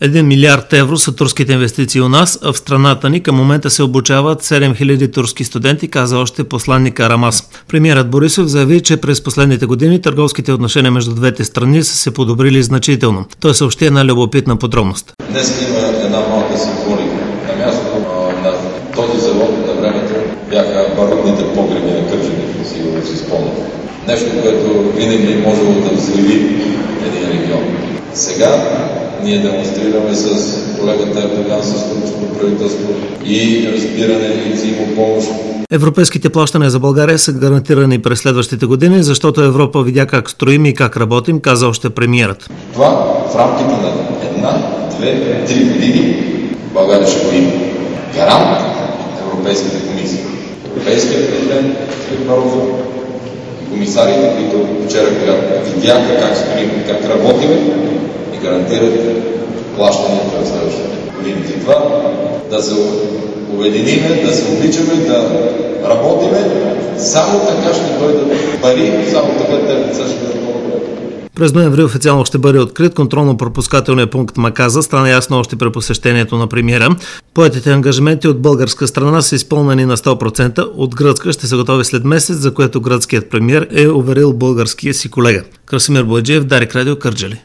1 милиард евро са турските инвестиции у нас, а в страната ни към момента се обучават 7000 турски студенти, каза още посланник Арамас. Премиерът Борисов заяви, че през последните години търговските отношения между двете страни са се подобрили значително. Той съобщи една любопитна подробност. Днес има една малка символика. На място на този завод на времето бяха барутните погреби на Кърджали, сигурно си спомняте. Нещо, което винаги е можело да взриви един регион. Сега ние демонстрираме с колегата Ердоган, с турското правителство и разбиране и взаимопомощ. Европейските плащания за България са гарантирани през следващите години, защото Европа видя как строим и как работим, каза още премиерът. Това в рамките на 1, 2, 3 години България ще го има. Гарант Европейската комисия. Европейският президент Барозо и комисарите, които вчера видяха как строим, как работим и гарантират плащанията в следващите години. За това да се обединиме, да се обичаме, да работиме, само така ще дойдат пари, само така те лица ще бъдат по-добре. През ноември официално ще бъде открит контролно-пропускателния пункт Маказа, стана ясно още при посещението на премиера. Поетите ангажименти от българска страна са изпълнени на 100%, от гръцка ще се готови след месец, за което гръцкият премиер е уверил българския си колега. Красимир Бояджиев, Дарик Радио, Кърджали.